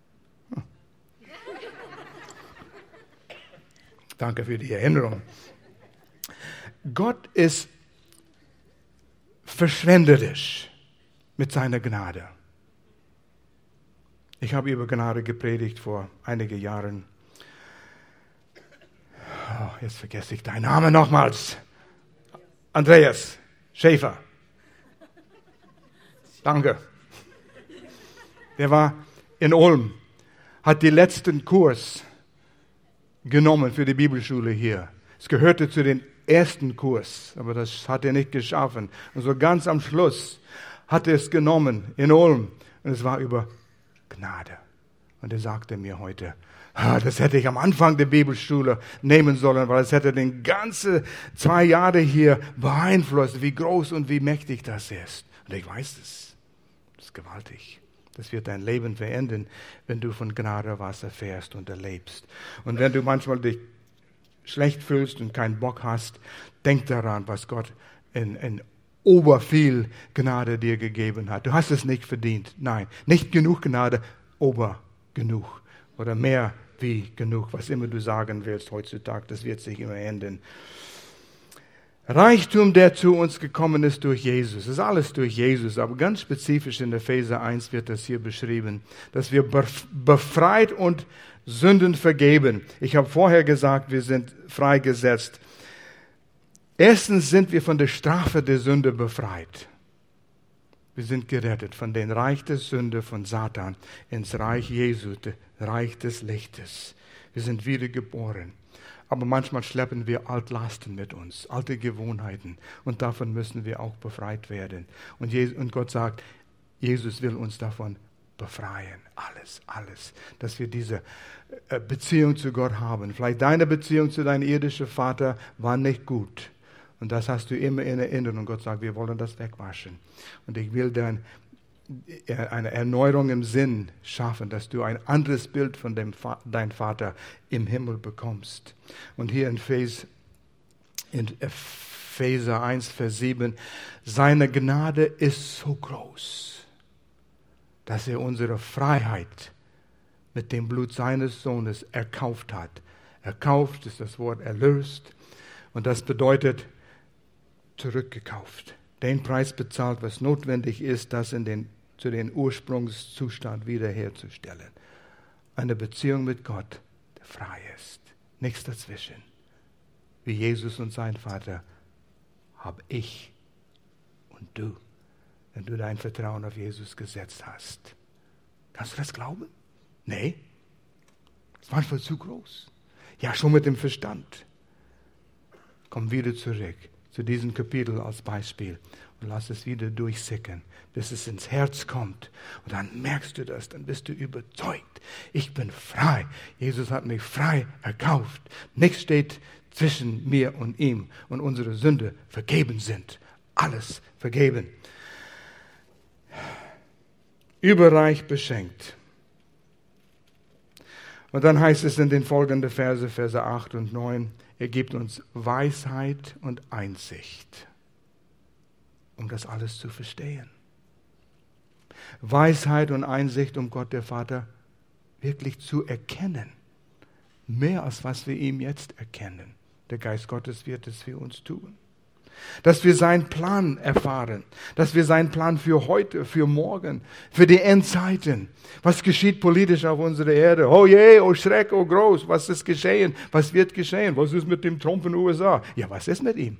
[SPEAKER 1] Danke für die Erinnerung. Gott ist verschwenderisch mit seiner Gnade. Ich habe über Gnade gepredigt vor einigen Jahren. Jetzt vergesse ich deinen Namen nochmals. Andreas Schäfer. Danke. Der war in Ulm, hat den letzten Kurs genommen für die Bibelschule hier. Es gehörte zu den ersten Kurs, aber das hat er nicht geschaffen. Und so ganz am Schluss hat er es genommen in Ulm und es war über Gnade. Und er sagte mir heute, das hätte ich am Anfang der Bibelschule nehmen sollen, weil es hätte den ganzen 2 Jahre hier beeinflusst, wie groß und wie mächtig das ist. Und ich weiß es. Das ist gewaltig. Das wird dein Leben verändern, wenn du von Gnade was erfährst und erlebst. Und wenn du manchmal dich schlecht fühlst und keinen Bock hast, denk daran, was Gott in oberviel Gnade dir gegeben hat. Du hast es nicht verdient. Nein, nicht genug Gnade, ober genug. Oder mehr wie genug, was immer du sagen willst heutzutage. Das wird sich immer ändern. Reichtum, der zu uns gekommen ist durch Jesus. Das ist alles durch Jesus, aber ganz spezifisch in Epheser 1 wird das hier beschrieben, dass wir befreit und Sünden vergeben. Ich habe vorher gesagt, wir sind freigesetzt. Erstens sind wir von der Strafe der Sünde befreit. Wir sind gerettet von dem Reich der Sünde, von Satan, ins Reich Jesu, das Reich des Lichtes. Wir sind wiedergeboren. Aber manchmal schleppen wir Altlasten mit uns, alte Gewohnheiten. Und davon müssen wir auch befreit werden. Und Gott sagt, Jesus will uns davon befreien. Alles. Dass wir diese Beziehung zu Gott haben. Vielleicht deine Beziehung zu deinem irdischen Vater war nicht gut. Und das hast du immer in Erinnerung. Und Gott sagt, wir wollen das wegwaschen. Und ich will dann eine Erneuerung im Sinn schaffen, dass du ein anderes Bild von deinem Vater im Himmel bekommst. Und hier in Epheser 1, Vers 7, seine Gnade ist so groß, dass er unsere Freiheit mit dem Blut seines Sohnes erkauft hat. Erkauft ist das Wort erlöst und das bedeutet zurückgekauft. Den Preis bezahlt, was notwendig ist, das zu den Ursprungszustand wiederherzustellen. Eine Beziehung mit Gott, der frei ist. Nichts dazwischen. Wie Jesus und sein Vater habe ich und du, wenn du dein Vertrauen auf Jesus gesetzt hast. Kannst du das glauben? Nee. Das ist manchmal zu groß. Ja, schon mit dem Verstand. Komm wieder zurück zu diesem Kapitel als Beispiel und lass es wieder durchsickern, bis es ins Herz kommt. Und dann merkst du das, dann bist du überzeugt. Ich bin frei. Jesus hat mich frei erkauft. Nichts steht zwischen mir und ihm und unsere Sünde vergeben sind. Alles vergeben. Überreich beschenkt. Und dann heißt es in den folgenden Verse 8 und 9, er gibt uns Weisheit und Einsicht, um das alles zu verstehen. Weisheit und Einsicht, um Gott der Vater wirklich zu erkennen. mehr als was wir ihm jetzt erkennen. Der Geist Gottes wird es für uns tun. Dass wir seinen Plan erfahren, dass wir seinen Plan für heute, für morgen, für die Endzeiten. Was geschieht politisch auf unserer Erde? Oh je, oh Schreck, oh groß, was ist geschehen? Was wird geschehen? Was ist mit dem Trump in den USA? Ja, was ist mit ihm?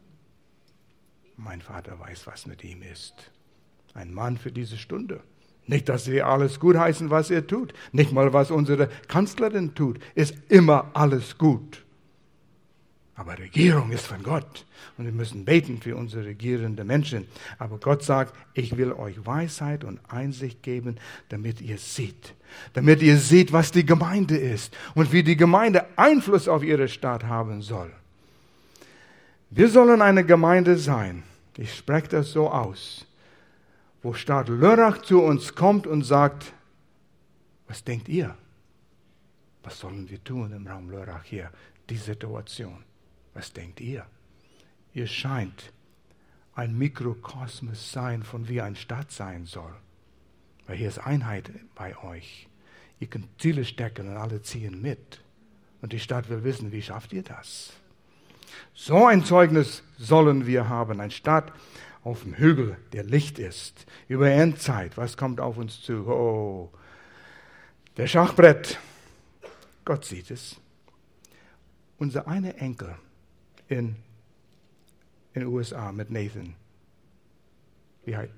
[SPEAKER 1] Mein Vater weiß, was mit ihm ist. Ein Mann für diese Stunde. Nicht, dass wir alles gut heißen, was er tut. Nicht mal, was unsere Kanzlerin tut. Ist immer alles gut. Aber Regierung ist von Gott. Und wir müssen beten für unsere regierenden Menschen. Aber Gott sagt, ich will euch Weisheit und Einsicht geben, damit ihr seht. Damit ihr seht, was die Gemeinde ist. Und wie die Gemeinde Einfluss auf ihre Stadt haben soll. Wir sollen eine Gemeinde sein. Ich spreche das so aus. Wo Stadt Lörrach zu uns kommt und sagt, was denkt ihr? Was sollen wir tun im Raum Lörrach hier? Die Situation. Was denkt ihr? Ihr scheint ein Mikrokosmos sein, von wie eine Stadt sein soll. Weil hier ist Einheit bei euch. Ihr könnt Ziele stecken und alle ziehen mit. Und die Stadt will wissen, wie schafft ihr das? So ein Zeugnis sollen wir haben. Eine Stadt auf dem Hügel, der Licht ist. Über Endzeit, was kommt auf uns zu? Oh, der Schachbrett. Gott sieht es. Unser einer Enkel in den USA mit Nathan. Wie heißt?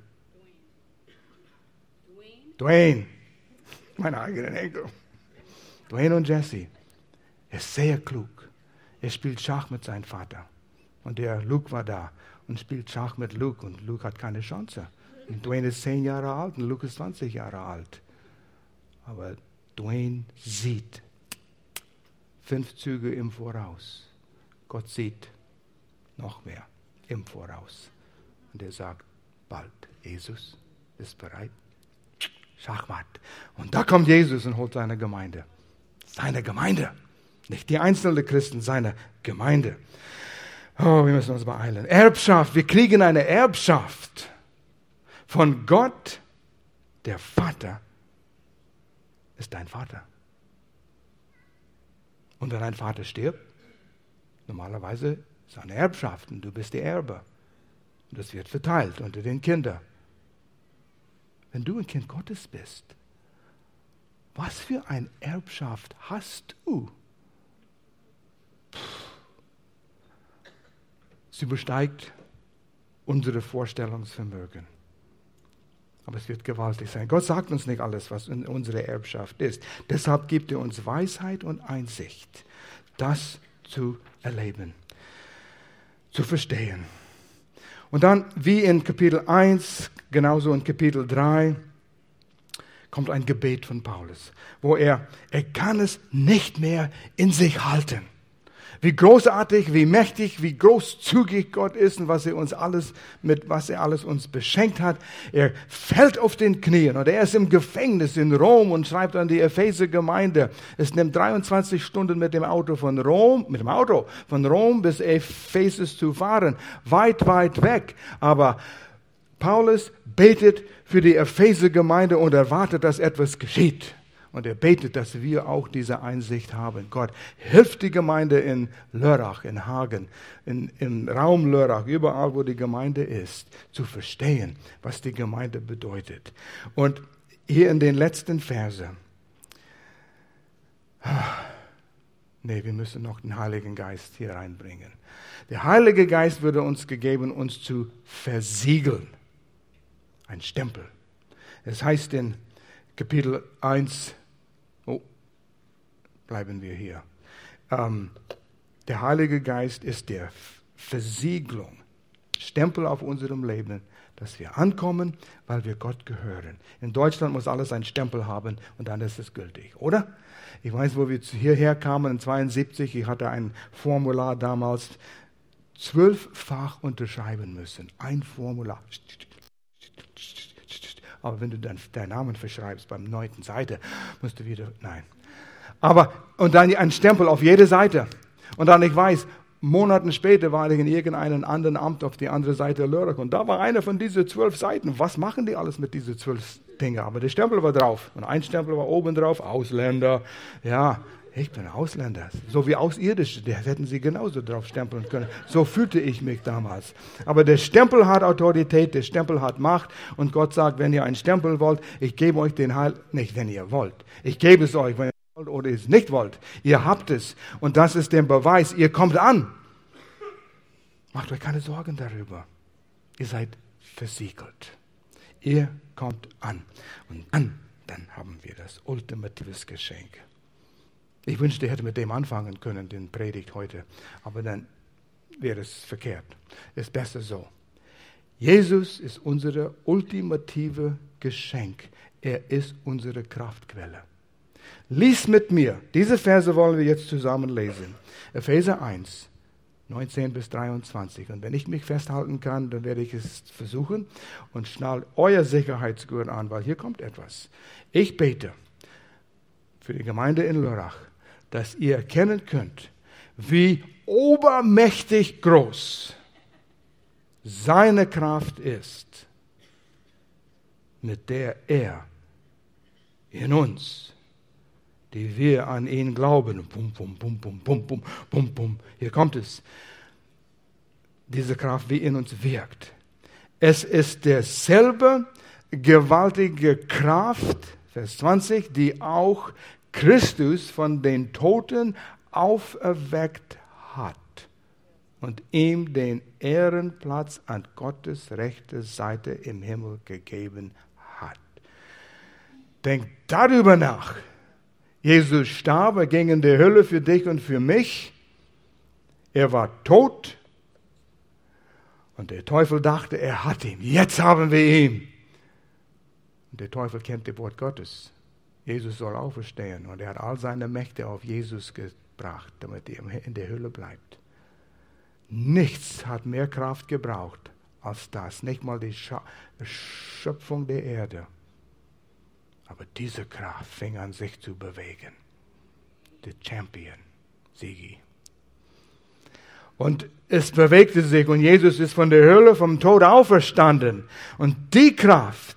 [SPEAKER 1] Dwayne. Mein eigener Enkel. Dwayne und Jesse. Er ist sehr klug. Er spielt Schach mit seinem Vater. Und der Luke war da und spielt Schach mit Luke. Und Luke hat keine Chance. Und Dwayne ist 10 Jahre alt und Luke ist 20 Jahre alt. Aber Dwayne sieht 5 Züge im Voraus. Gott sieht noch mehr im Voraus. Und er sagt, bald, Jesus ist bereit. Schachmatt. Und da kommt Jesus und holt seine Gemeinde. Seine Gemeinde. Nicht die einzelnen Christen, seine Gemeinde. Oh, wir müssen uns beeilen. Erbschaft. Wir kriegen eine Erbschaft von Gott. Der Vater ist dein Vater. Und wenn ein Vater stirbt, normalerweise ist eine Erbschaft und du bist der Erbe. Und das wird verteilt unter den Kindern. Wenn du ein Kind Gottes bist, was für eine Erbschaft hast du? Sie übersteigt unsere Vorstellungsvermögen. Aber es wird gewaltig sein. Gott sagt uns nicht alles, was unsere Erbschaft ist. Deshalb gibt er uns Weisheit und Einsicht, das zu erleben, zu verstehen. Und dann, wie in Kapitel 1, genauso in Kapitel 3, kommt ein Gebet von Paulus, wo er kann es nicht mehr in sich halten. Wie großartig, wie mächtig, wie großzügig Gott ist und was er alles uns beschenkt hat. Er fällt auf den Knien und er ist im Gefängnis in Rom und schreibt an die Epheser-Gemeinde. Es nimmt 23 Stunden mit dem Auto von Rom bis Ephesus zu fahren. Weit, weit weg. Aber Paulus betet für die Epheser-Gemeinde und erwartet, dass etwas geschieht. Und er betet, dass wir auch diese Einsicht haben. Gott, hilft die Gemeinde in Lörrach, in Hagen, im Raum Lörrach, überall, wo die Gemeinde ist, zu verstehen, was die Gemeinde bedeutet. Und hier in den letzten Versen, wir müssen noch den Heiligen Geist hier reinbringen. Der Heilige Geist würde uns gegeben, uns zu versiegeln. Ein Stempel. Es heißt in Kapitel 1, bleiben wir hier. Der Heilige Geist ist der Versiegelung, Stempel auf unserem Leben, dass wir ankommen, weil wir Gott gehören. In Deutschland muss alles einen Stempel haben und dann ist es gültig, oder? Ich weiß, wo wir hierher kamen, in 1972, ich hatte ein Formular damals 12-fach unterschreiben müssen. Ein Formular. Aber wenn du dann deinen Namen verschreibst beim 9. Seite, musst du wieder, nein. Und dann ein Stempel auf jede Seite. Und dann, ich weiß, Monaten später war ich in irgendeinem anderen Amt auf die andere Seite Lörrach. Und da war einer von diesen 12 Seiten. Was machen die alles mit diesen 12 Dingen? Aber der Stempel war drauf. Und ein Stempel war oben drauf, Ausländer. Ja, Ich bin Ausländer. So wie Außerirdische, das hätten sie genauso drauf stempeln können. So fühlte ich mich damals. Aber der Stempel hat Autorität, der Stempel hat Macht. Und Gott sagt, wenn ihr einen Stempel wollt, ich gebe euch den Heil, nicht wenn ihr wollt. Ich gebe es euch, wenn ihr wollt oder es nicht wollt. Ihr habt es. Und das ist der Beweis, ihr kommt an. Macht euch keine Sorgen darüber. Ihr seid versiegelt. Ihr kommt an. Und dann haben wir das ultimative Geschenk. Ich wünschte, ich hätte mit dem anfangen können, den Predigt heute. Aber dann wäre es verkehrt. Ist besser so. Jesus ist unser ultimative Geschenk. Er ist unsere Kraftquelle. Lies mit mir. Diese Verse wollen wir jetzt zusammen lesen. Epheser 1, 19 bis 23. Und wenn ich mich festhalten kann, dann werde ich es versuchen. Und schnallt euer Sicherheitsgurt an, weil hier kommt etwas. Ich bete für die Gemeinde in Lörrach, dass ihr erkennen könnt, wie obermächtig groß seine Kraft ist, mit der er in uns, die wir an ihn glauben, bum, bum, bum, bum, bum, bum, bum, bum, hier kommt es, diese Kraft, wie in uns wirkt. Es ist derselbe gewaltige Kraft, Vers 20, die auch Christus von den Toten auferweckt hat und ihm den Ehrenplatz an Gottes rechter Seite im Himmel gegeben hat. Denkt darüber nach. Jesus starb, er ging in die Hölle für dich und für mich. Er war tot und der Teufel dachte, er hat ihn. Jetzt haben wir ihn. Und der Teufel kennt das Wort Gottes. Jesus soll auferstehen und er hat all seine Mächte auf Jesus gebracht, damit er in der Hölle bleibt. Nichts hat mehr Kraft gebraucht als das, nicht mal die Schöpfung der Erde. Aber diese Kraft fing an sich zu bewegen. Der Champion, Sigi. Und es bewegte sich und Jesus ist von der Hölle, vom Tod auferstanden. Und die Kraft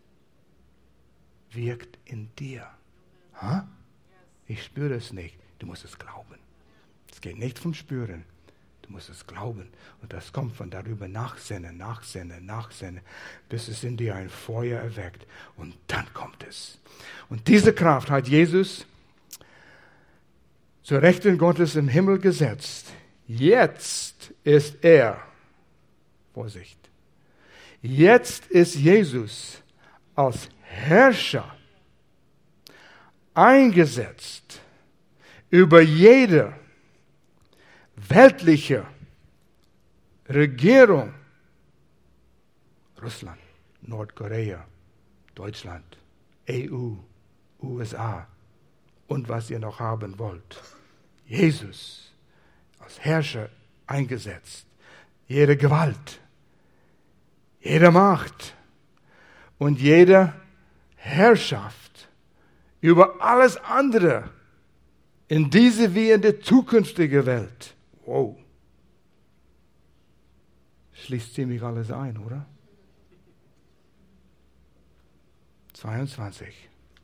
[SPEAKER 1] wirkt in dir. Ha? Ich spüre es nicht. Du musst es glauben. Es geht nicht vom Spüren. Du musst es glauben. Und das kommt von darüber nachsinnen, bis es in dir ein Feuer erweckt. Und dann kommt es. Und diese Kraft hat Jesus zur Rechten Gottes im Himmel gesetzt. Jetzt ist er, Vorsicht, jetzt ist Jesus als Herrscher eingesetzt über jede weltliche Regierung, Russland, Nordkorea, Deutschland, EU, USA und was ihr noch haben wollt. Jesus als Herrscher eingesetzt. Jede Gewalt, jede Macht und jede Herrschaft über alles andere in diese wie in die zukünftige Welt. Wow. Schließt ziemlich alles ein, oder? 22.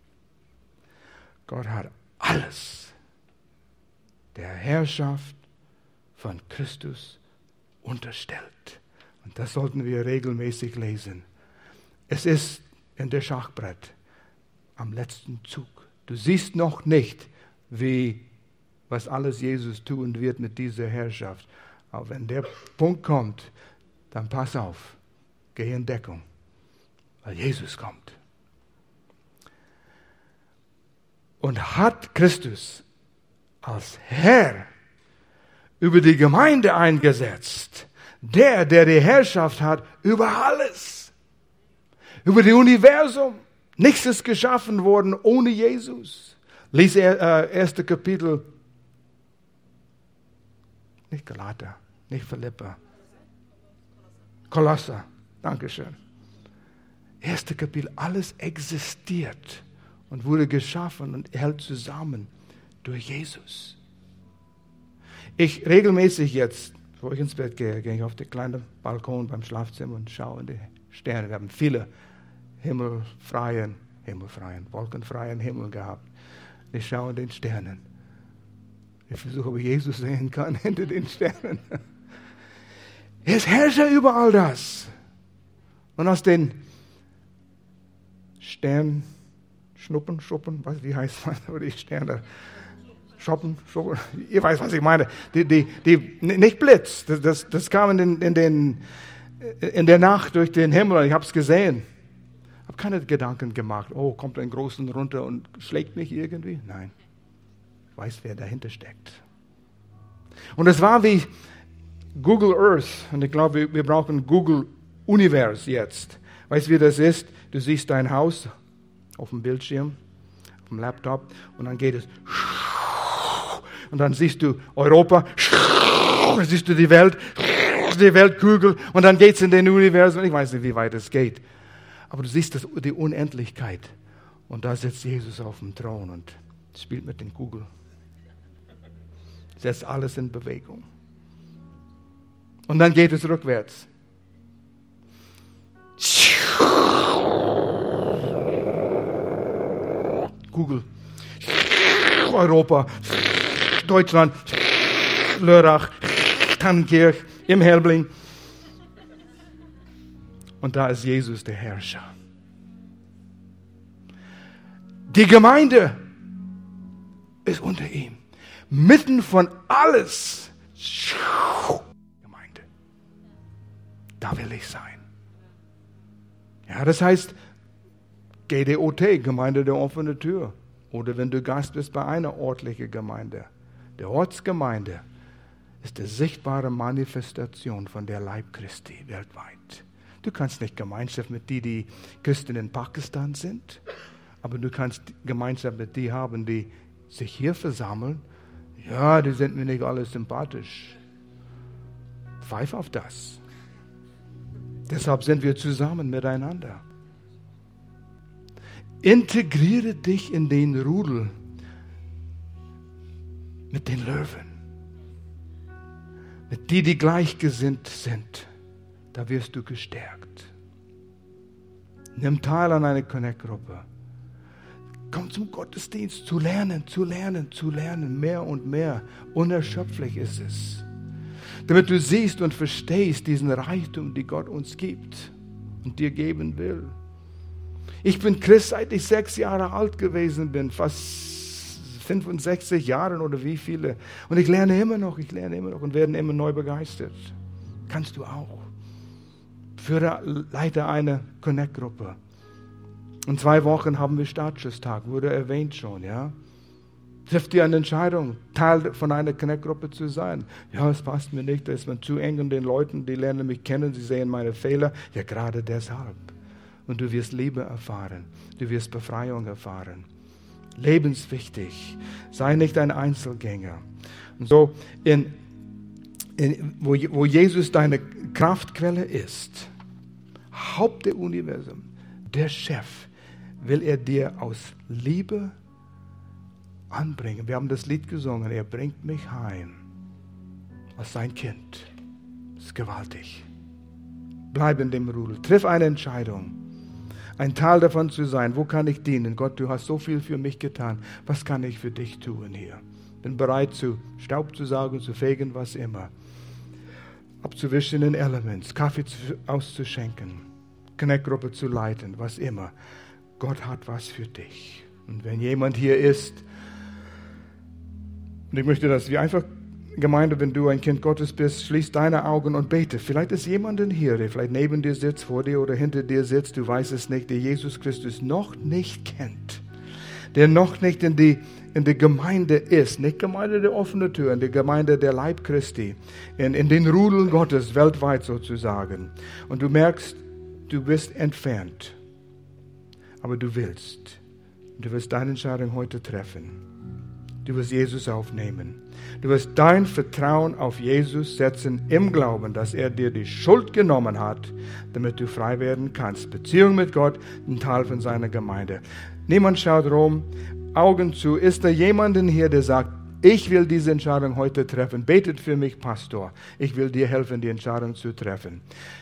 [SPEAKER 1] Gott hat alles der Herrschaft von Christus unterstellt. Und das sollten wir regelmäßig lesen. Es ist in der Schachbrett am letzten Zug. Du siehst noch nicht, was alles Jesus tun wird mit dieser Herrschaft. Aber wenn der Punkt kommt, dann pass auf, geh in Deckung, weil Jesus kommt. Und hat Christus als Herr über die Gemeinde eingesetzt, der die Herrschaft hat über alles, über das Universum. Nichts ist geschaffen worden ohne Jesus. Lies 1. Kapitel, nicht Galater, nicht Philipper, Kolosser, Dankeschön. 1. Kapitel, alles existiert und wurde geschaffen und hält zusammen durch Jesus. Ich regelmäßig jetzt, bevor ich ins Bett gehe, gehe ich auf den kleinen Balkon beim Schlafzimmer und schaue in die Sterne. Wir haben viele wolkenfreien Himmel gehabt. Ich schaue in den Sternen Ich versuche, ob ich Jesus sehen kann hinter den Sternen. Er ist Herrscher über all das. Und aus den Sternschnuppen, wie heißt man, oder die Sterne, Schoppen, ihr weißt, was ich meine. Die nicht Blitz, das kam in der Nacht durch den Himmel und ich habe es gesehen. Ich habe keine Gedanken gemacht, oh, kommt ein Großen runter und schlägt mich irgendwie. Nein, ich weiß, wer dahinter steckt. Und es war wie Google Earth, und ich glaube, wir brauchen Google Universe jetzt. Weißt du, wie das ist? Du siehst dein Haus auf dem Bildschirm, auf dem Laptop, und dann geht es. Und dann siehst du Europa, dann siehst du die Weltkugel, und dann geht es in den Universum. Ich weiß nicht, wie weit es geht. Aber du siehst die Unendlichkeit. Und da sitzt Jesus auf dem Thron und spielt mit den Kugeln. Setzt alles in Bewegung. Und dann geht es rückwärts. Kugel. Europa. Deutschland. Lörrach. Tannkirch. Im Helbling. Und da ist Jesus der Herrscher. Die Gemeinde ist unter ihm. Mitten von alles. Gemeinde. Da will ich sein. Ja, das heißt GDOT, Gemeinde der offenen Tür. Oder wenn du Gast bist bei einer örtlichen Gemeinde. Der Ortsgemeinde ist die sichtbare Manifestation von der Leib Christi weltweit. Du kannst nicht Gemeinschaft mit die Christen in Pakistan sind, aber du kannst Gemeinschaft mit die haben, die sich hier versammeln. Ja, die sind mir nicht alle sympathisch. Pfeif auf das. Deshalb sind wir zusammen miteinander. Integriere dich in den Rudel mit den Löwen. Mit die gleichgesinnt sind. Da wirst du gestärkt. Nimm teil an einer Connect-Gruppe. Komm zum Gottesdienst, zu lernen, mehr und mehr. Unerschöpflich ist es. Damit du siehst und verstehst diesen Reichtum, den Gott uns gibt und dir geben will. Ich bin Christ, seit ich 6 Jahre alt gewesen bin, fast 65 Jahre oder wie viele. Und ich lerne immer noch und werde immer neu begeistert. Kannst du auch. Leite eine Connect-Gruppe. In 2 Wochen haben wir Startschuss-Tag, wurde erwähnt schon, ja. Trifft dir eine Entscheidung, Teil von einer Connect-Gruppe zu sein. Ja, es passt mir nicht, da ist man zu eng und den Leuten, die lernen mich kennen, sie sehen meine Fehler. Ja, gerade deshalb. Und du wirst Liebe erfahren, du wirst Befreiung erfahren. Lebenswichtig, sei nicht ein Einzelgänger. Und so, wo Jesus deine Kraftquelle ist, Haupt der Universum, der Chef, will er dir aus Liebe anbringen. Wir haben das Lied gesungen, er bringt mich heim als sein Kind. Das ist gewaltig. Bleib in dem Rudel, triff eine Entscheidung, ein Teil davon zu sein. Wo kann ich dienen? Gott, du hast so viel für mich getan. Was kann ich für dich tun hier? Bin bereit, zu Staub zu saugen, zu fegen, was immer. Abzuwischen in Elements, Kaffee auszuschenken, Connect-Gruppe zu leiten, was immer. Gott hat was für dich. Und wenn jemand hier ist, und ich möchte, dass wir einfach, Gemeinde, wenn du ein Kind Gottes bist, schließ deine Augen und bete. Vielleicht ist jemand hier, der vielleicht neben dir sitzt, vor dir oder hinter dir sitzt, du weißt es nicht, der Jesus Christus noch nicht kennt, der noch nicht in der Gemeinde ist, nicht Gemeinde der offenen Tür, in der Gemeinde der Leib Christi, in den Rudeln Gottes, weltweit sozusagen. Und du merkst, du bist entfernt, aber du willst deine Entscheidung heute treffen. Du wirst Jesus aufnehmen. Du wirst dein Vertrauen auf Jesus setzen im Glauben, dass er dir die Schuld genommen hat, damit du frei werden kannst. Beziehung mit Gott, ein Teil von seiner Gemeinde. Niemand schaut rum, Augen zu. Ist da jemanden hier, der sagt, ich will diese Entscheidung heute treffen. Betet für mich, Pastor. Ich will dir helfen, die Entscheidung zu treffen.